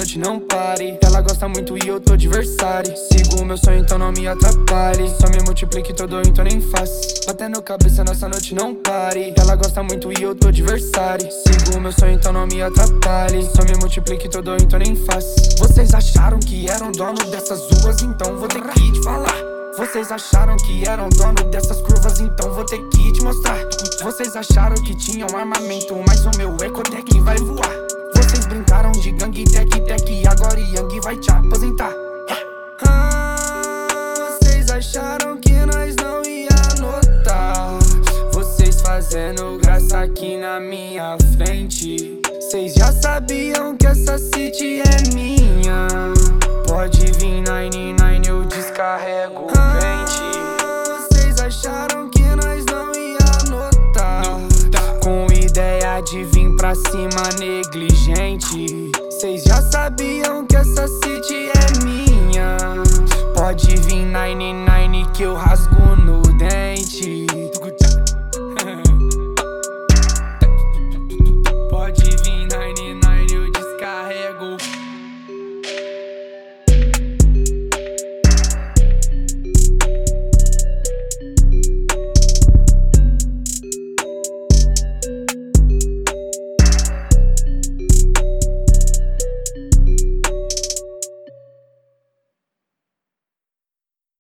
noite não pare. Ela gosta muito e eu tô de versário. Sigo o meu sonho, então não me atrapalhe. Só me multiplique, todo então nem faço. Batendo cabeça, nossa noite não pare. Ela gosta muito e eu tô de versário. Sigo o meu sonho, então não me atrapalhe. Só me multiplique, todo então nem faço. Vocês acharam que eram dono dessas ruas, então vou ter que te falar. Vocês acharam que eram dono dessas curvas, então vou ter que te mostrar. Vocês acharam que tinham armamento, mas o meu Ecotec vai voar. Vocês brincaram de gangue, tec, agora Yang vai te aposentar. Vocês acharam que nós não ia notar. Vocês fazendo graça aqui na minha frente. Vocês já sabiam que essa city é minha. Pode vir 99, eu descarrego o pente. Vocês acharam que nós não ia notar. Com ideia de vir pra cima negligente. Vocês já sabiam que essa city é minha. Pode vir 99 que eu rasgo no